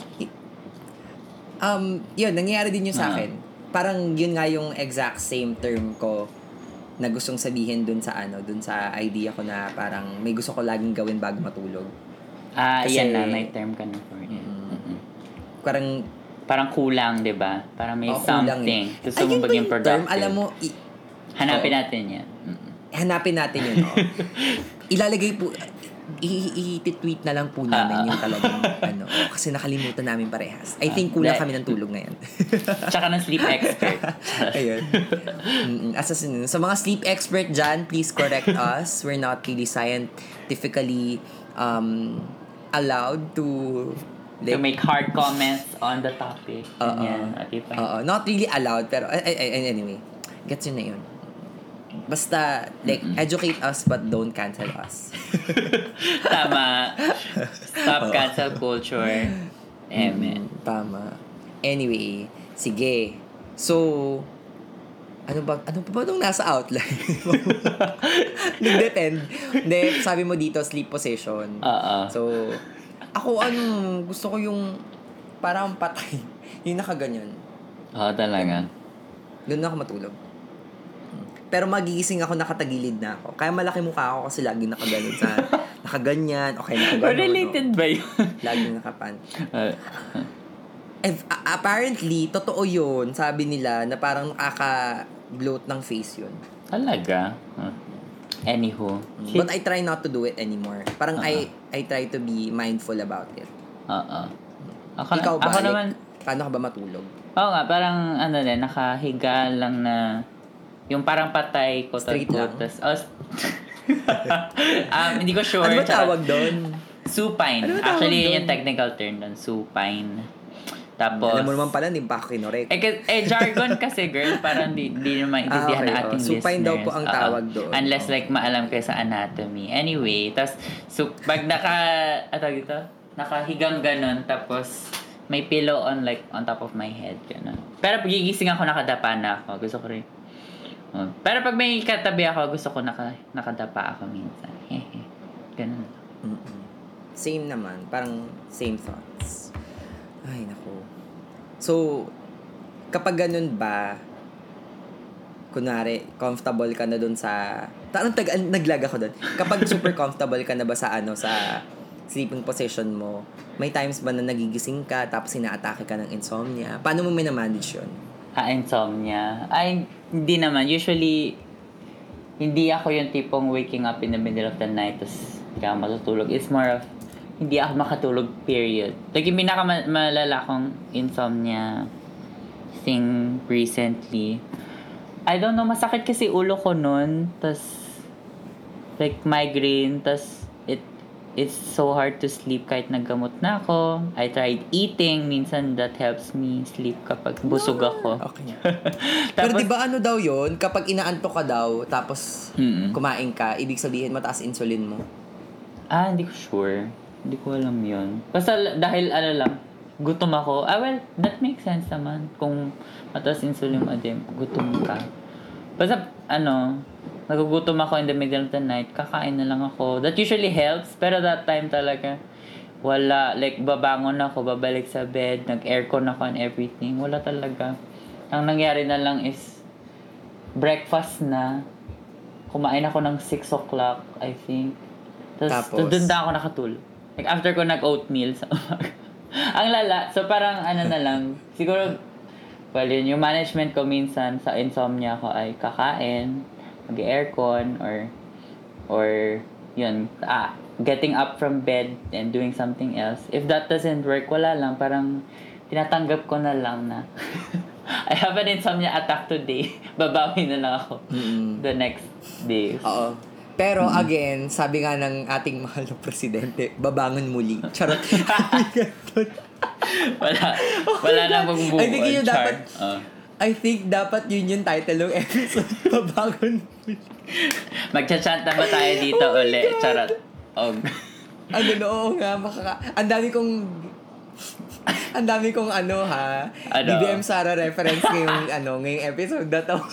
Um, yun, nangyayari din yun sa
Ah.
akin. Parang yun nga yung exact same term ko na gustong sabihin dun sa ano, dun sa idea ko na parang may gusto ko laging gawin bago matulog.
Ah,
Kasi-
yan na, may term ka na for it.
Mm.
Mm-mm.
Parang
Parang kulang, di ba? Parang may
oh, kulang
something.
eh.
Gusto
Ayun
mo
ba
maging
yung term?
productive.
Alam mo, i-
Hanapin
Oo.
natin yan. Mm-mm.
hanapin natin yun. Oh. Ilalagay po, i- i-tweet na lang po namin
Ah, ah.
yung talagang ano. oh, kasi nakalimutan namin parehas. I think
Ah,
kulang
de-
kami ng tulog ngayon.
Tsaka ng sleep expert.
Ayun. Mm-mm. As a, sa mga sleep expert dyan, please correct us. We're not really scientifically um, allowed to
To make hard comments on the topic.
Oo.
Ganyan. At ipa-
Oo, not really allowed, pero ay, ay, ay, anyway, gets yun na yun. Basta, like, educate us but don't cancel us.
Tama. Stop cancel culture. Eme.
Mm, tama. Anyway, sige. So, ano ba, ano pa ba nung nasa outline? Nag-depend. Hindi, sabi mo dito, sleep possession.
Oo.
So, ako ano, gusto ko yung parang patay. Yung nakaganyan.
Oo, talaga.
Doon na ako matulog. Pero magigising ako, nakatagilid na ako. Kaya malaki mukha ako kasi lagi nakaganon sa nakaganyan, okay nakaganon.
Related ba yun?
Lagi nakapan.
Uh,
If, a- apparently, totoo yun. Sabi nila na parang nakaka-bloat ng face yun.
talaga? Uh, anywho.
But I try not to do it anymore. Parang I
Uh-huh.
I try to be mindful about it.
Oo. Ako,
Ikaw ba?
ako
Like,
naman,
paano ka ba matulog?
oo nga, parang ano din, nakahiga lang na, yung parang patay ko.
Straight lang?
Tas, oh, s- um, hindi ko sure.
Ano ba
tsaka-
tawag doon?
Supine.
Ano ba tawag
Actually, yun
doon?
yung technical term doon. Supine. Tapos,
Alam mo naman pala, hindi pa ako kinorek.
eh, k- eh, jargon kasi, girl, parang di, di naman
Ah,
intindihan
okay,
ng ating
oh. Supine
listeners.
daw po ang
Oo.
tawag doon.
Unless,
Oh.
like, maalam kayo sa anatomy. Anyway, tas, so, pag naka, ato dito, nakahigang ganon, tapos, may pillow on, like, on top of my head, ganon. Pero pag gigising ako, nakadapa na ako. Gusto ko rin. Oh. Pero pag may katabi ako, gusto ko naka, nakadapa ako minsan. Hehe. Ganon.
Mm-mm. Same naman. Parang same thoughts. Ay, naku. So, kapag ganun ba, kunwari, comfortable ka na dun sa... Parang tag, naglag ako dun. Kapag super comfortable ka na ba sa ano, sa sleeping position mo, may times ba na nagigising ka tapos inaatake ka ng insomnia? Paano mo minamanage yun?
Ah, insomnia. Ay, hindi naman. Usually, hindi ako yung tipong waking up in the middle of the night tapos hindi ako matutulog. It's more of, hindi ako makatulog, period. Like, yung pinakamalala kong insomnia thing recently, I don't know, masakit kasi ulo ko nun. Tas, like, migraine. Tas, it, it's so hard to sleep kahit naggamot na ako. I tried eating. Minsan, that helps me sleep kapag busog ako.
Okay. Pero di ba ano daw yun? Kapag inaantok ka daw, tapos
Mm-mm.
kumain ka, ibig sabihin mataas insulin mo.
Ah, hindi ko sure. Hindi ko alam yun. Basta l- dahil ano lang, gutom ako. Ah, well, that makes sense naman. Kung mataas insulin mo, din, gutom ka. Basta, ano, nagugutom ako in the middle of the night, kakain na lang ako. That usually helps, pero that time talaga, wala. Like, babangon ako, babalik sa bed, nag-aircon ako and everything. Wala talaga. Ang nangyari na lang is, breakfast na, kumain ako ng six o'clock, I think. Tapos,
Tapos?
doon na ako nakatulog. Like, after ko nag-oatmeal sa umaga. Ang lala. So, parang, ano na lang, siguro, Well, yun, yung management ko minsan sa insomnia ko ay kakain, mag-aircon, or, or, yun, ah, getting up from bed and doing something else. If that doesn't work, wala lang, parang tinatanggap ko na lang na I have an insomnia attack today. Babawi na lang ako
Mm-mm.
the next day.
Oo. Pero again, sabi nga ng ating mahal na presidente, babangon muli. Charot.
wala. Wala nang magbubuo.
I think yun
Char.
dapat,
Uh.
I think dapat yun yung title ng episode. Babangon muli.
Magcha-chant na ba tayo dito
Oh my
uli?
God.
Charot. Og.
Ano, oo nga, makaka... Ang dami kong... Ang dami kong ano ha,
Ano?
D B M Sara reference ngayong, ano, ngayong episode na to.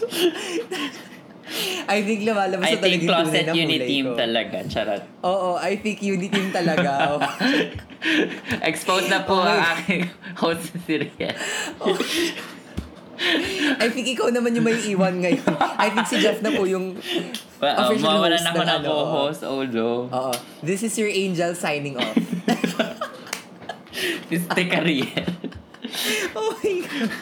I think lumalabas
I
na talaga
think
yung tunay
closet
na
unit
kulay
team
ko.
talaga. Charot.
Oo, I think unit team talaga.
Expose na po
Okay.
ang aking host si Riel.
I think ikaw naman yung may iwan ngayon. I think si Jeff na po yung
Well, uh,
official
mawalan
host
ako
ng
ng
ano.
co-host. Oh, no.
Oo. This is your angel signing off.
Este Riel.
Oh my God.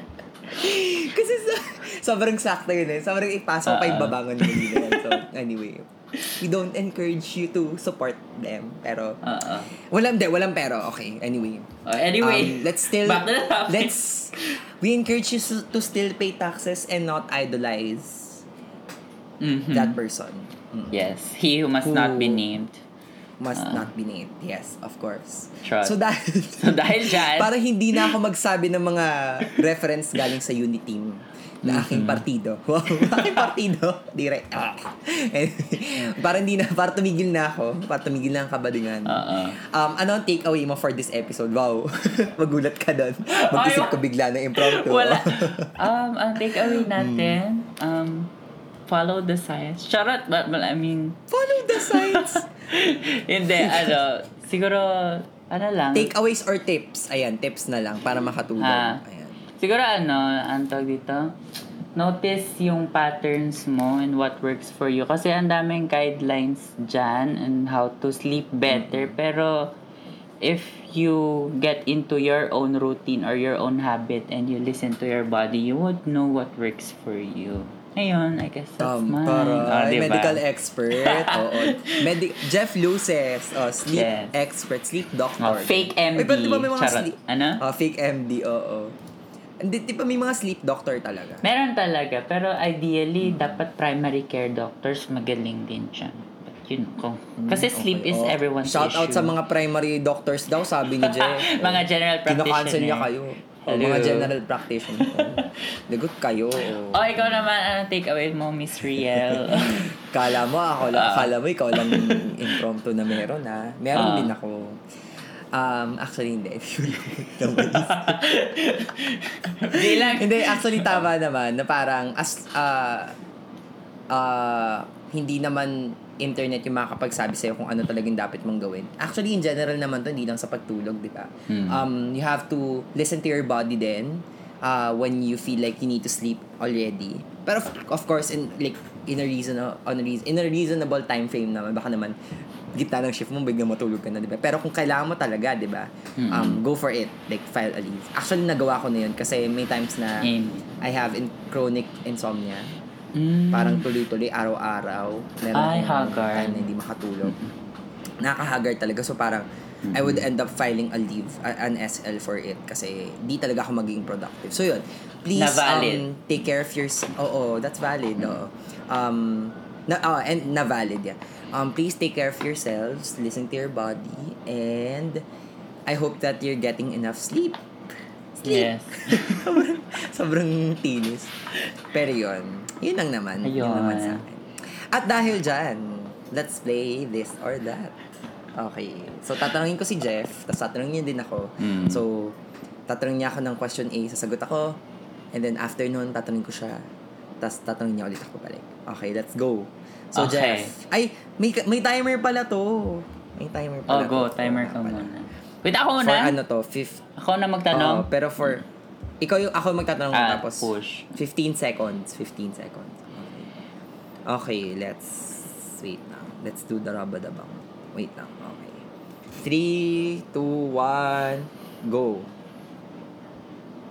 Kasi sa, sobrang sakto yun eh. Sobrang ipasok pa yung
Uh-uh.
babangon mo nila yan. So, anyway. We don't encourage you to support them. Pero,
Uh-uh.
walang, de, walang pero. Okay, anyway.
Oh, anyway,
Um, let's still,
back to the topic.
let's, we encourage you to still pay taxes and not idolize
Mhm.
that person. Mm.
Yes, he who must
Who-
not be named.
Must
Ah.
not be named. Yes, of course.
Trust.
So, dahil,
So, dahil dyan,
para hindi na ako magsabi ng mga reference galing sa unit team na aking partido. Wow, aking partido. Direct. Ah. Anyway, para hindi na, para tumigil na ako. Para tumigil na ang kabadingan.
uh-uh.
Um, ano ang takeaway mo for this episode? Wow. Magulat ka doon. Mag-isip ka bigla ng impromptu.
Wala. Um, ang takeaway natin, um, follow the science. Charot, but, but I mean,
Follow the signs.
hindi, ano, siguro, ano lang.
Takeaways or tips? Ayan, tips na lang para makatulong.
Ah.
Ayan.
Siguro ano, ang tawag dito, notice yung patterns mo and what works for you. Kasi ang daming guidelines dyan and how to sleep better.
Mm-hmm.
Pero, if you get into your own routine or your own habit and you listen to your body, you would know what works for you. Ayun, I guess that's
Um,
mine.
para
Oh, diba?
medical expert. Oo. Medi- Jeff Luces. Oh, sleep
Yes.
expert. Sleep doctor.
Oh, fake M D.
Ay, pero di ba may mga
Charot.
sleep...
Ano?
Oh, fake M D, oo. Hindi, di ba may mga sleep doctor talaga?
Meron talaga, pero ideally, dapat primary care doctors magaling din siya. But yun, kung, kasi
Okay,
sleep is
oh.
everyone's
Shout out
issue.
sa mga primary doctors daw, sabi ni Jeff.
Mga general
Kino-cancel niya
practitioner.
kayo. O,
Hello.
mga general practitioner. Lagot kayo.
Oh, ikaw naman, ano take away mo, Miss Riel?
Kala mo, ako lang,
Ah.
kala mo, ikaw lang impromptu na meron, ha? Meron
Ah.
din ako. Um, actually, hindi.
Bilang.
Hindi, actually, tama naman, na parang, as, ah, ah, hindi naman internet yung makakapagsabi sa'yo kung ano talagang dapat mong gawin. Actually, in general naman to, hindi lang sa pagtulog, di ba?
Hmm.
Um, you have to listen to your body then uh, when you feel like you need to sleep already. Pero of, of course, in like in a reason on a reason, in a reasonable time frame naman, baka naman gitna ng shift mo, biglang matulog ka na, di ba? Pero kung kailangan mo talaga, di ba? Um, go for it. Like, file a leave. Actually, nagawa ko na yun kasi may times na
Aim.
I have in chronic insomnia.
Mm.
Parang tuloy-tuloy, araw-araw. Meron
Ay,
akong
haggard.
time na hindi makatulog. Nakaka-haggard talaga. So, parang, I would end up filing a leave, a- an S L for it. Kasi, di talaga ako magiging productive. So, yun. Please,
Na valid.
um, take care of yourself. Oo, that's valid. Oo. Um, na, oh, and na valid, yeah. Um, please take care of yourselves. Listen to your body. And, I hope that you're getting enough sleep. Sleep.
Yes.
sobrang, sobrang tinis. Pero yun, yun lang naman. Yun
Ayun.
naman sa akin. At dahil dyan, let's play this or that. Okay. So, tatanungin ko si Jeff, tapos tatanungin niya din ako.
Mm.
So, tatanungin niya ako ng question A, sasagot ako. And then, after nun, tatanungin ko siya. Tapos, tatanungin niya ulit ako balik. Okay, let's go. So,
Okay.
Jeff. Ay, may, may timer pala to. May timer
Oh,
pala
go.
to.
Timer ka
Pala.
muna. Wait, ako
For
muna?
ano to, fifth.
Ako na magtanong?
Oo, pero for, ikaw yung, ako magtatanong
Ah,
tapos,
push.
fifteen seconds, fifteen seconds. Okay. Okay, let's, wait lang. Let's do the rabadabang. Wait lang, okay. three, two, one, go.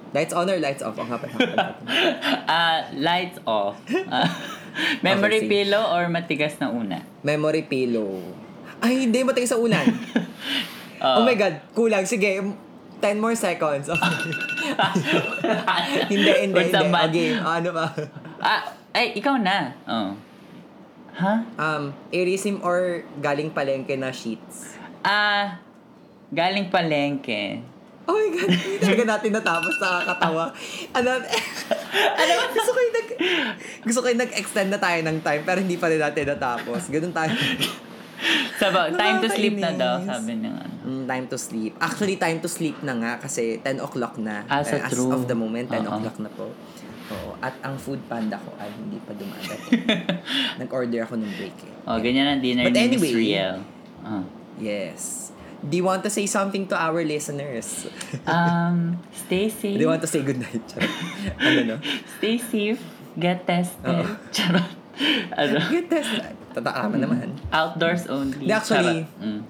Lights on or lights off? Ang hapon.
Ah, lights off. Ah, memory
Okay, sige.
pillow or matigas na una?
Memory pillow. Ay, hindi. Matay sa unan.
Ah.
Oh my God. Kulang. Sige. ten more seconds. Okay. hindi, hindi,
Kung
hindi.
sa mat-
Okay. Ano ba?
Ah, ay, ikaw na. Oh. Ha?
Um, Irisim or galing palengke na sheets?
Ah, galing palengke.
Oh my God. Hindi talaga natin natapos. Nakakatawa. Ano? ano? Gusto ko yung nag... Gusto ko yung nag-extend na tayo ng time pero hindi pa rin natin natapos. Ganun tayo.
Sabi, time to sleep na daw,
Nakakainis.
sabi ng ano.
Mm, time to sleep. Actually, time to sleep na nga kasi ten o'clock na.
Ah, sa
Eh, as
true.
of the moment, ten
Oo.
o'clock na po. Oo. At ang food panda ko ay hindi pa dumadating. Nag-order ako ng break eh.
Oh, ganyan ang dinner
But
ni
anyway,
Miss Riel. Ah.
Yes. Do you want to say something to our listeners?
Um, stay safe.
Do you want to say goodnight? Charot. ano no?
Stay safe. Get tested.
Oo.
Charot. Ano?
Good test. Tatakaman naman.
Outdoors only.
Hindi, actually-
Charot. Mm.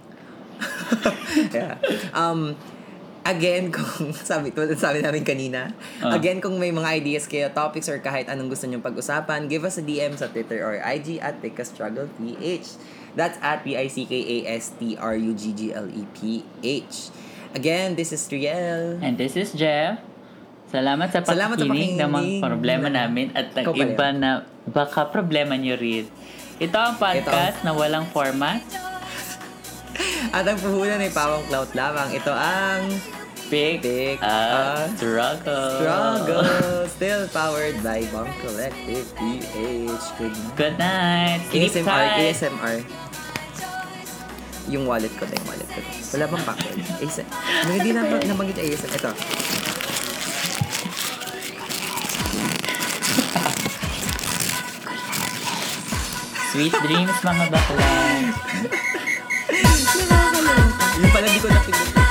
Yeah. Um, again, kung sabi, tulad sabi namin kanina,
Ah.
again, kung may mga ideas kayo, topics, or kahit anong gusto nyong pag-usapan, give us a D M sa Twitter or I G at PickaStrugglePH. That's at P I C K A S T R U G G L E P H. Again, this is Triel.
And this is Jeff. Salamat sa
Salamat sa
pakikinig ng mga
pakikinig
problema
na-
namin at ng
Ikaw pala
iba na baka problema nyo rin. Ito ang podcast na walang format.
At ang puhunan ay pawang clout lamang. Ito ang
Pick,
Pick
a
a
Struggle.
Struggle. Still powered by Bomb Collective P H. Good night.
Good night. Sleep
A S M R,
tight.
A S M R. Yung wallet ko, yung wallet ko. Wala bang password? A S M R. Hindi na nabanggit A S M R. Ito.
Sweet dreams mga bakla.
Yung pala, di ko napindot.